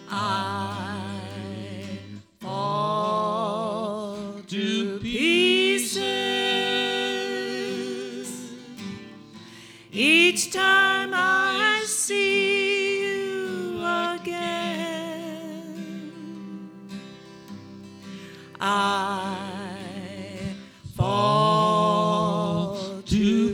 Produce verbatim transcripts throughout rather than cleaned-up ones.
I fall to pieces each time I see you again. I fall to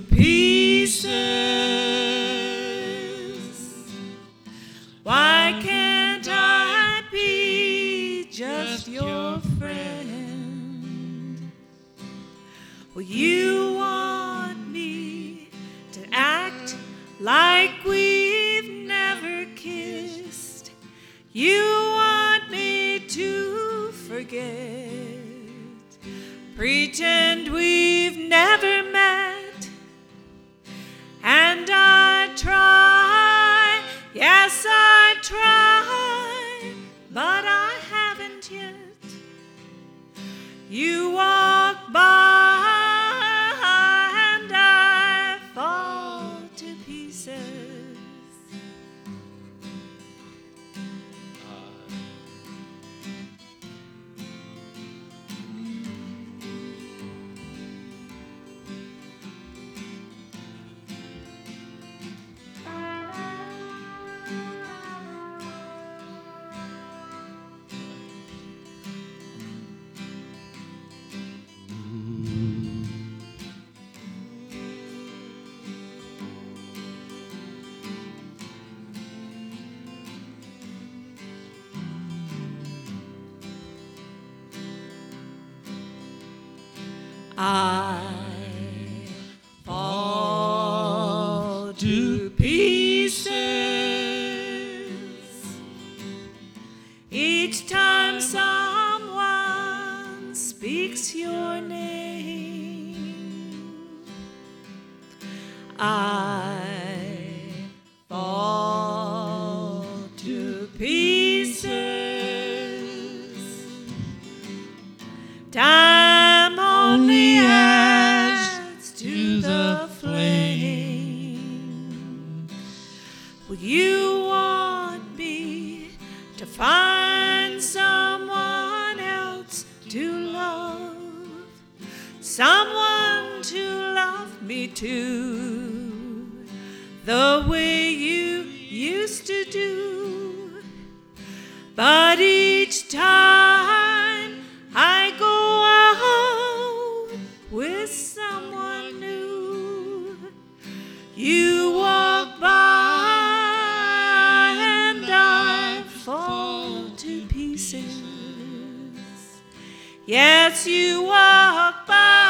pieces. Why can't I be just your friend? Well, you want me to act like we've never kissed. You want me to forget, pretend we've never met. And I try, yes I try, but I haven't yet. You walk by and I fall to pieces. I fall to pieces each time someone speaks your name. I fall to pieces. Time only adds to the flame. Well, you want me to find someone else to love, someone to love me too, the way you used to do. But each time I go out with someone new, you walk by and I fall to pieces. Yes, you walk by